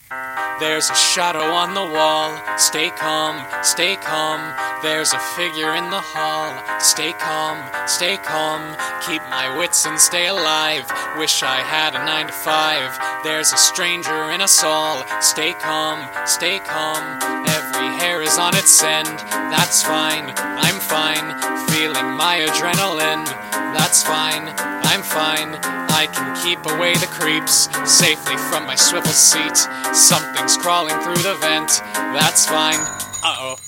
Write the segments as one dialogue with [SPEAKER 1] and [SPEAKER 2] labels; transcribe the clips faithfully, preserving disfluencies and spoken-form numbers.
[SPEAKER 1] There's a shadow on the wall. Stay calm, stay calm. There's a figure in the hall. Stay calm, stay calm. Keep my wits and stay alive. Wish I had a nine to five. There's a stranger in us all. Stay calm, stay calm. Every hair is on its end. That's fine, I'm fine. Feeling my adrenaline. That's fine, I'm fine. I can keep away the creeps safely from my swivel seat. Something's crawling through the vent. That's fine. Uh-oh.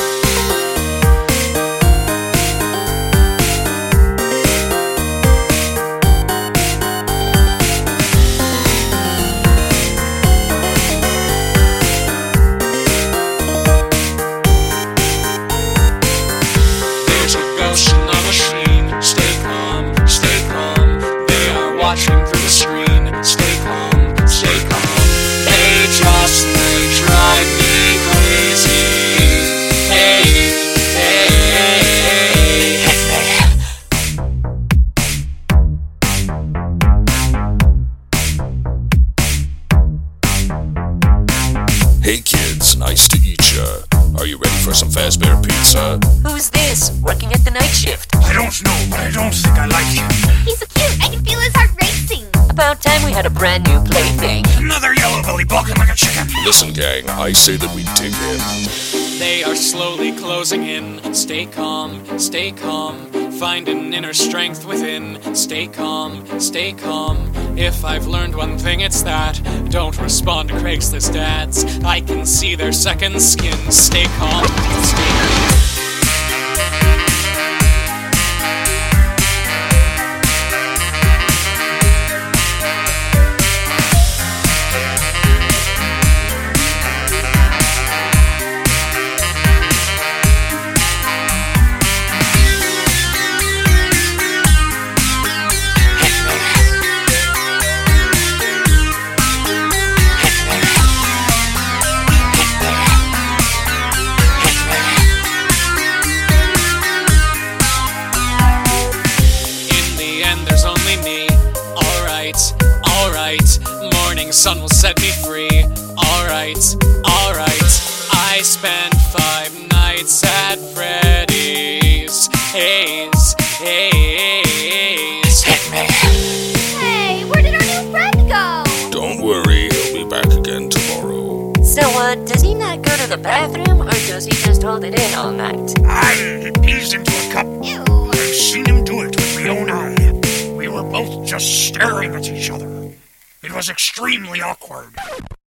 [SPEAKER 1] There's a ghost in the machine. Stay calm, stay calm. They are watching through the screen. Stay calm, stay calm. They just may drive me crazy. Hey, hey, hey,
[SPEAKER 2] hey. Hey kids, nice to eat ya. Are you ready for some Fazbear pizza?
[SPEAKER 3] Who's this, working at the night shift?
[SPEAKER 4] I don't know, but I don't think I like him.
[SPEAKER 5] He's so cute, I can feel his heart racing.
[SPEAKER 3] About time we had a brand new plaything.
[SPEAKER 4] Another yellow belly balking like a chicken.
[SPEAKER 2] Listen gang, I say that we dig in.
[SPEAKER 1] They are slowly closing in. Stay calm, stay calm. Find an inner strength within. Stay calm, stay calm. If I've learned one thing, it's that don't respond to Craigslist ads. I can see their second skin. Stay calm, stay calm. There's only me. Alright, alright. Morning sun will set me free. Alright, alright. I spent five nights at Freddy's. Haze, haze.
[SPEAKER 4] Hit me.
[SPEAKER 5] Hey, where did our new friend go?
[SPEAKER 2] Don't worry, he'll be back again tomorrow.
[SPEAKER 3] So, uh, does he not go to the bathroom, or does he just hold it in all night?
[SPEAKER 4] I eased into a cup.
[SPEAKER 5] Ew.
[SPEAKER 4] I've seen him do it with my own eye. We were both just staring at each other. It was extremely awkward.